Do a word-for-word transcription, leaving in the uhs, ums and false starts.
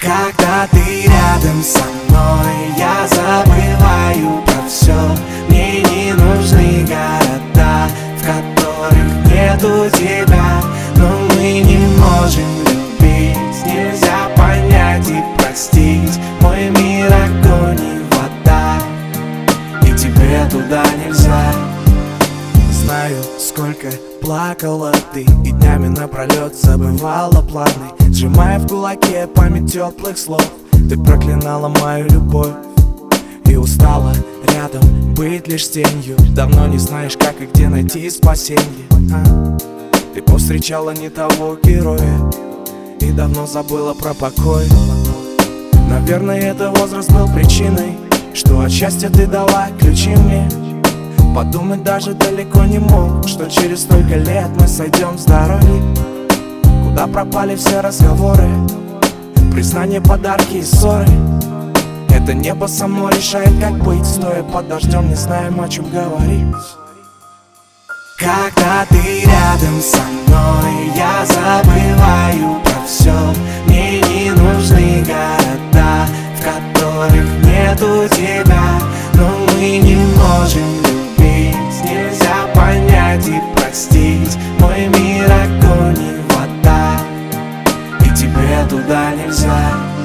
Когда ты рядом со мной, я забываю про все. Мне не нужны города, в которых нету тебя. Но мы не можем любить, нельзя понять и простить. Мой мир огонь и вода, и тебе туда нельзя. Знаю, сколько плакала ты, и днями напролет забывала планы, сжимая в кулаке память теплых слов. Ты проклинала мою любовь и устала рядом быть лишь тенью. Давно не знаешь, как и где найти спасенье, а? Ты повстречала не того героя и давно забыла про покой. Наверное, это возраст был причиной, что от счастья ты дала ключи мне. Подумать даже далеко не мог, что через столько лет мы сойдем с дороги. Куда пропали все разговоры, признания, подарки и ссоры? Это небо само решает, как быть, стоя под дождем, не знаем, о чем говорить. Когда ты рядом со мной, я забываю про все. Мне не нужны города, в которых нету тебя. Но мы не можем любить, нельзя понять и простить. Мой мир огонь и вода, и тебе туда нельзя.